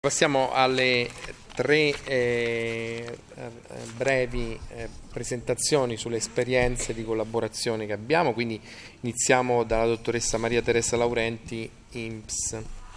Passiamo alle tre brevi presentazioni sulle esperienze di collaborazione che abbiamo, quindi iniziamo dalla dottoressa Maria Teresa Laurenti, INPS.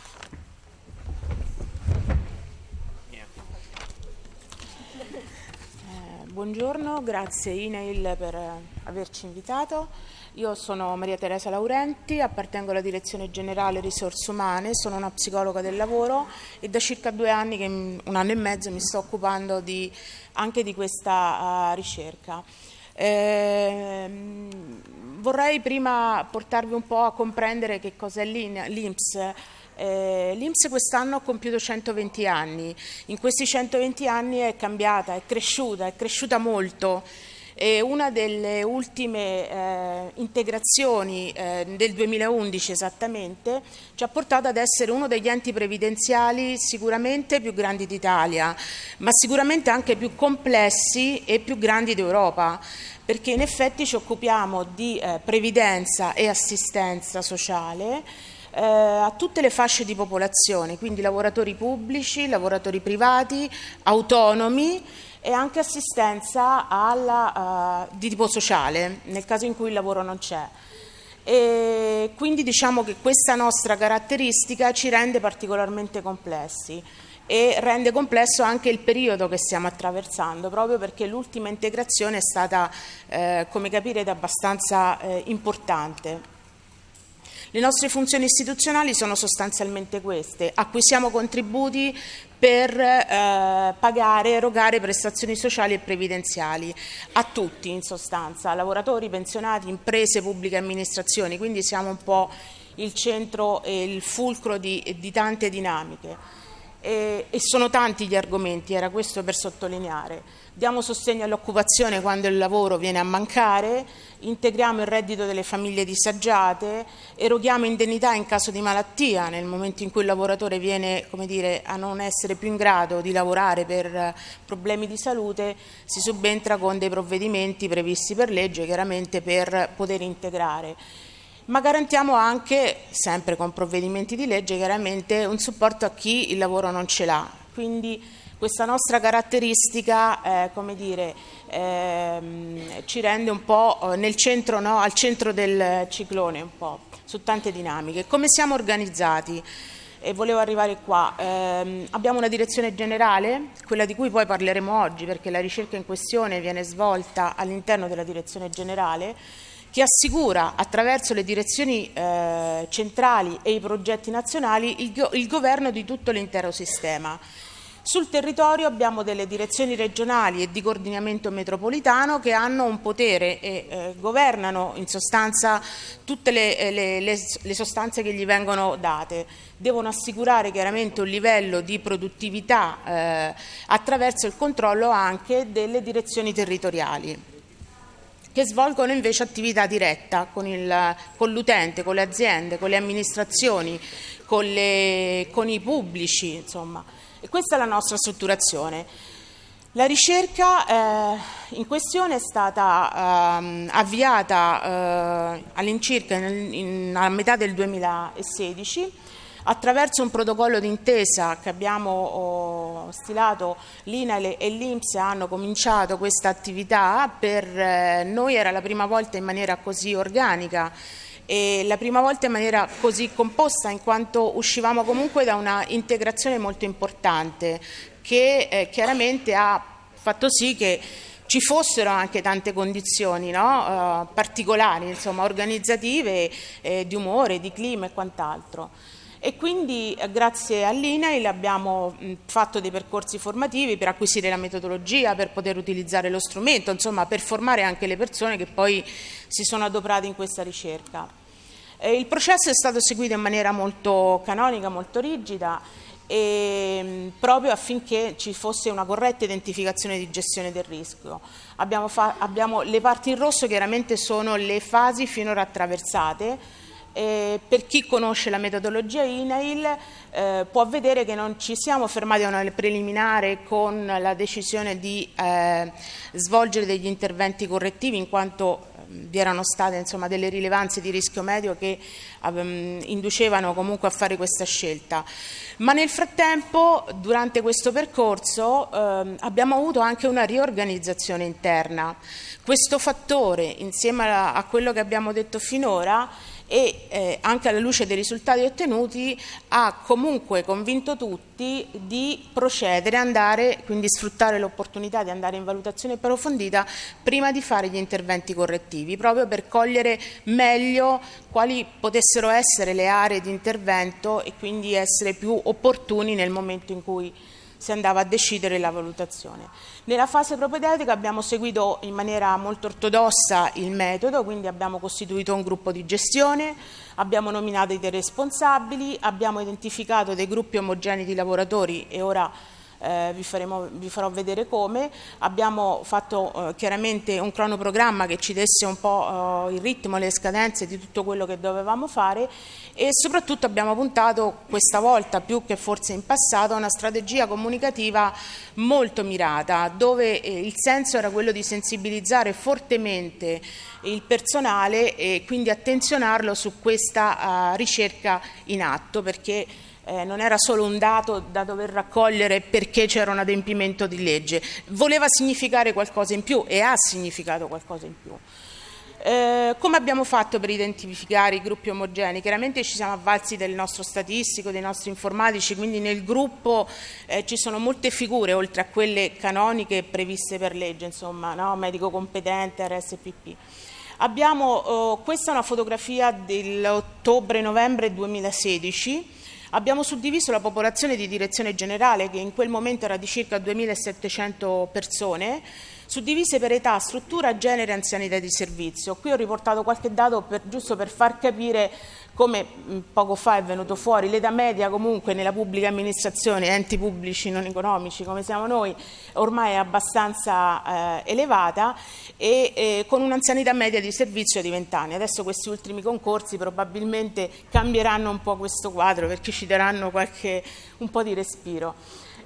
Buongiorno, grazie INAIL per averci invitato. Io sono Maria Teresa Laurenti, appartengo alla Direzione Generale Risorse Umane, sono una psicologa del lavoro e da circa 2 anni, un anno e mezzo, mi sto occupando anche di questa ricerca. Vorrei prima portarvi un po' a comprendere che cos'è l'INPS. L'INPS quest'anno ha compiuto 120 anni, in questi 120 anni è cambiata, è cresciuta molto. E una delle ultime integrazioni del 2011 esattamente ci ha portato ad essere uno degli enti previdenziali sicuramente più grandi d'Italia, ma sicuramente anche più complessi e più grandi d'Europa, perché in effetti ci occupiamo di previdenza e assistenza sociale a tutte le fasce di popolazione, quindi lavoratori pubblici, lavoratori privati, autonomi e anche assistenza di tipo sociale, nel caso in cui il lavoro non c'è. E quindi diciamo che questa nostra caratteristica ci rende particolarmente complessi e rende complesso anche il periodo che stiamo attraversando, proprio perché l'ultima integrazione è stata, come capirete, abbastanza importante. Le nostre funzioni istituzionali sono sostanzialmente queste: acquisiamo contributi per pagare, erogare prestazioni sociali e previdenziali a tutti, in sostanza, lavoratori, pensionati, imprese, pubbliche amministrazioni, quindi siamo un po' il centro e il fulcro di tante dinamiche. E sono tanti gli argomenti, era questo per sottolineare. Diamo sostegno all'occupazione quando il lavoro viene a mancare, integriamo il reddito delle famiglie disagiate, eroghiamo indennità in caso di malattia, nel momento in cui il lavoratore viene, come dire, a non essere più in grado di lavorare per problemi di salute, si subentra con dei provvedimenti previsti per legge, chiaramente per poter integrare. Ma garantiamo anche, sempre con provvedimenti di legge, chiaramente un supporto a chi il lavoro non ce l'ha. Quindi questa nostra caratteristica, ci rende un po' nel centro, no? Al centro del ciclone, un po', su tante dinamiche. Come siamo organizzati? E volevo arrivare qua. Abbiamo una direzione generale, quella di cui poi parleremo oggi, perché la ricerca in questione viene svolta all'interno della direzione generale, che assicura attraverso le direzioni centrali e i progetti nazionali il governo di tutto l'intero sistema. Sul territorio abbiamo delle direzioni regionali e di coordinamento metropolitano che hanno un potere e governano in sostanza tutte le sostanze che gli vengono date. Devono assicurare chiaramente un livello di produttività attraverso il controllo anche delle direzioni territoriali, che svolgono invece attività diretta con l'utente, con le aziende, con le amministrazioni, con i pubblici, insomma. E questa è la nostra strutturazione. La ricerca in questione è stata avviata all'incirca a metà del 2016, attraverso un protocollo d'intesa che abbiamo stilato. L'INAIL e l'INPS hanno cominciato questa attività, per noi era la prima volta in maniera così organica e la prima volta in maniera così composta, in quanto uscivamo comunque da una integrazione molto importante che chiaramente ha fatto sì che ci fossero anche tante condizioni, no? Particolari, insomma, organizzative, di umore, di clima e quant'altro. E quindi grazie all'INAIL abbiamo fatto dei percorsi formativi per acquisire la metodologia, per poter utilizzare lo strumento, insomma per formare anche le persone che poi si sono adoperate in questa ricerca. Il processo è stato seguito in maniera molto canonica, molto rigida, proprio affinché ci fosse una corretta identificazione di gestione del rischio. Le parti in rosso chiaramente sono le fasi finora attraversate. Per chi conosce la metodologia INAIL può vedere che non ci siamo fermati a una preliminare con la decisione di svolgere degli interventi correttivi, in quanto vi erano state insomma delle rilevanze di rischio medio che inducevano comunque a fare questa scelta. Ma nel frattempo, durante questo percorso, abbiamo avuto anche una riorganizzazione interna. Questo fattore, insieme a quello che abbiamo detto finora, e anche alla luce dei risultati ottenuti, ha comunque convinto tutti di procedere, quindi sfruttare l'opportunità di andare in valutazione approfondita prima di fare gli interventi correttivi, proprio per cogliere meglio quali potessero essere le aree di intervento e quindi essere più opportuni nel momento in cui si andava a decidere la valutazione. Nella fase propedeutica abbiamo seguito in maniera molto ortodossa il metodo, quindi abbiamo costituito un gruppo di gestione, abbiamo nominato dei responsabili, abbiamo identificato dei gruppi omogenei di lavoratori e ora vi farò vedere come. Abbiamo fatto chiaramente un cronoprogramma che ci desse un po' il ritmo e le scadenze di tutto quello che dovevamo fare e soprattutto abbiamo puntato questa volta, più che forse in passato, a una strategia comunicativa molto mirata, dove il senso era quello di sensibilizzare fortemente il personale e quindi attenzionarlo su questa ricerca in atto, perché non era solo un dato da dover raccogliere perché c'era un adempimento di legge, voleva significare qualcosa in più e ha significato qualcosa in più. Come abbiamo fatto per identificare i gruppi omogenei? Chiaramente ci siamo avvalsi del nostro statistico, dei nostri informatici, quindi nel gruppo ci sono molte figure, oltre a quelle canoniche previste per legge, insomma, no? Medico competente, RSPP. Questa è una fotografia dell'ottobre-novembre 2016. Abbiamo suddiviso la popolazione di direzione generale, che in quel momento era di circa 2.700 persone, suddivise per età, struttura, genere e anzianità di servizio. Qui ho riportato qualche dato giusto per far capire come poco fa è venuto fuori. L'età media comunque nella pubblica amministrazione, enti pubblici non economici come siamo noi, ormai è abbastanza elevata e con un'anzianità media di servizio di 20 anni. Adesso questi ultimi concorsi probabilmente cambieranno un po' questo quadro perché ci daranno un po' di respiro.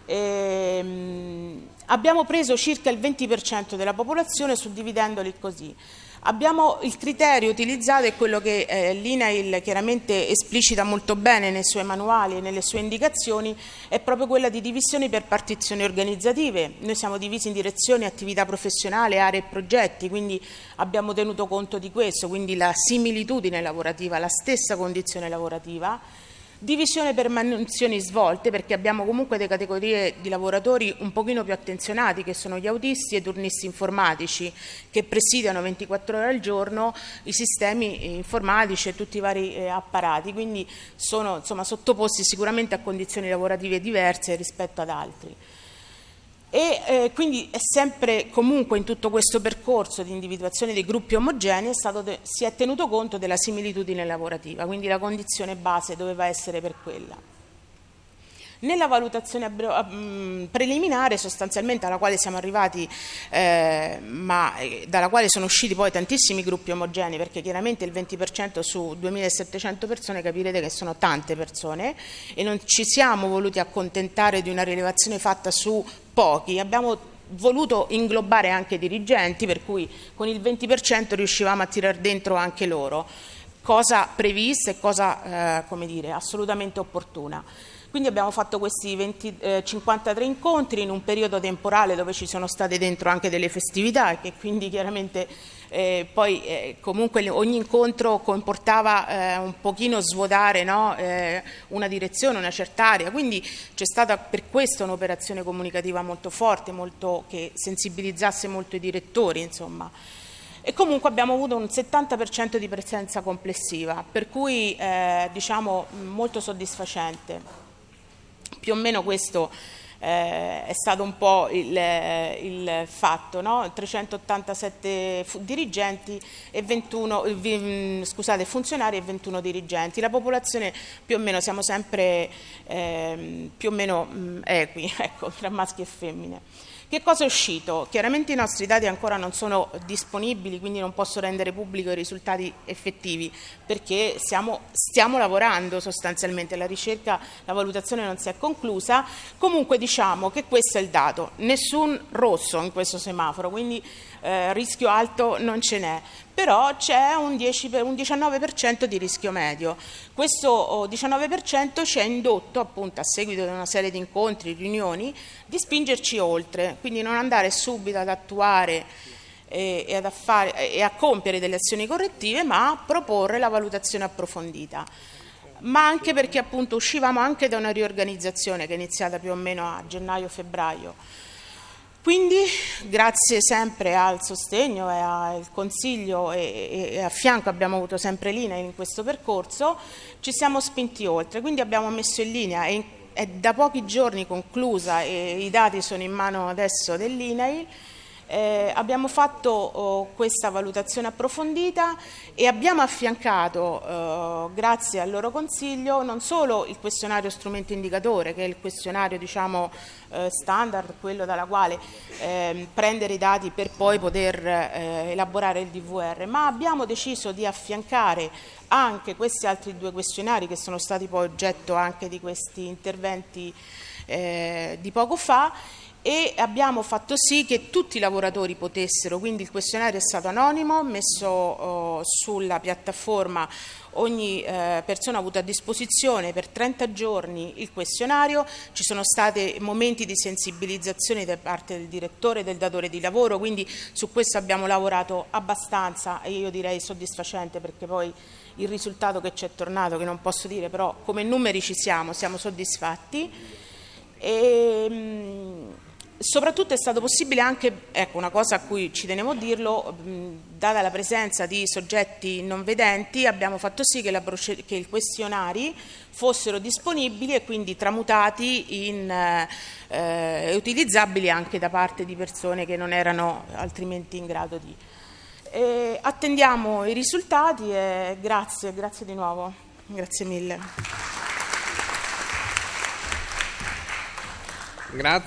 Abbiamo preso circa il 20% della popolazione suddividendoli così. Il criterio utilizzato è quello che l'INAIL chiaramente esplicita molto bene nei suoi manuali e nelle sue indicazioni, è proprio quella di divisioni per partizioni organizzative. Noi siamo divisi in direzioni, attività professionale, aree e progetti, quindi abbiamo tenuto conto di questo, quindi la similitudine lavorativa, la stessa condizione lavorativa. Divisione per mansioni svolte, perché abbiamo comunque delle categorie di lavoratori un pochino più attenzionati, che sono gli autisti e i turnisti informatici, che presidiano 24 ore al giorno i sistemi informatici e tutti i vari apparati, quindi sono insomma sottoposti sicuramente a condizioni lavorative diverse rispetto ad altri. Quindi è sempre comunque in tutto questo percorso di individuazione dei gruppi omogenei si è tenuto conto della similitudine lavorativa, quindi la condizione base doveva essere per quella. Nella valutazione preliminare, sostanzialmente alla quale siamo arrivati, ma dalla quale sono usciti poi tantissimi gruppi omogenei, perché chiaramente il 20% su 2.700 persone capirete che sono tante persone e non ci siamo voluti accontentare di una rilevazione fatta su pochi, abbiamo voluto inglobare anche i dirigenti, per cui con il 20% riuscivamo a tirar dentro anche loro, cosa prevista e cosa assolutamente opportuna. Quindi abbiamo fatto questi 53 incontri in un periodo temporale dove ci sono state dentro anche delle festività e che quindi chiaramente comunque ogni incontro comportava un pochino svuotare, no? Una direzione, una certa area, quindi c'è stata per questo un'operazione comunicativa molto forte, che sensibilizzasse molto i direttori, insomma. E comunque abbiamo avuto un 70% di presenza complessiva, per cui molto soddisfacente. Più o meno questo è stato un po' il fatto, no? 387 dirigenti e funzionari e 21 dirigenti. La popolazione più o meno siamo sempre più o meno equi, ecco, tra maschi e femmine. Che cosa è uscito? Chiaramente i nostri dati ancora non sono disponibili, quindi non posso rendere pubblico i risultati effettivi, perché stiamo lavorando sostanzialmente, la ricerca, la valutazione non si è conclusa. Comunque diciamo che questo è il dato, nessun rosso in questo semaforo, quindi rischio alto non ce n'è. però c'è un 19% di rischio medio. Questo 19% ci ha indotto, appunto, a seguito di una serie di incontri, riunioni, di spingerci oltre, quindi non andare subito ad attuare e a compiere delle azioni correttive, ma a proporre la valutazione approfondita. Ma anche perché appunto uscivamo anche da una riorganizzazione che è iniziata più o meno a gennaio-febbraio. Quindi, grazie sempre al sostegno e al consiglio e a fianco abbiamo avuto sempre l'INAIL in questo percorso, ci siamo spinti oltre. Quindi abbiamo messo in linea, è da pochi giorni conclusa e i dati sono in mano adesso dell'INAIL. Abbiamo fatto questa valutazione approfondita e abbiamo affiancato, grazie al loro consiglio, non solo il questionario strumento indicatore, che è il questionario standard, quello dalla quale prendere i dati per poi poter elaborare il DVR, ma abbiamo deciso di affiancare anche questi altri 2 questionari che sono stati poi oggetto anche di questi interventi di poco fa, e abbiamo fatto sì che tutti i lavoratori potessero, quindi il questionario è stato anonimo, messo sulla piattaforma, ogni persona ha avuto a disposizione per 30 giorni il questionario, ci sono stati momenti di sensibilizzazione da parte del direttore e del datore di lavoro, quindi su questo abbiamo lavorato abbastanza e io direi soddisfacente, perché poi il risultato che ci è tornato, che non posso dire, però come numeri siamo soddisfatti. Soprattutto è stato possibile anche, ecco, una cosa a cui ci tenevo a dirlo, data la presenza di soggetti non vedenti, abbiamo fatto sì che i questionari fossero disponibili e quindi tramutati e utilizzabili anche da parte di persone che non erano altrimenti in grado di. Attendiamo i risultati e grazie di nuovo, grazie mille. Grazie.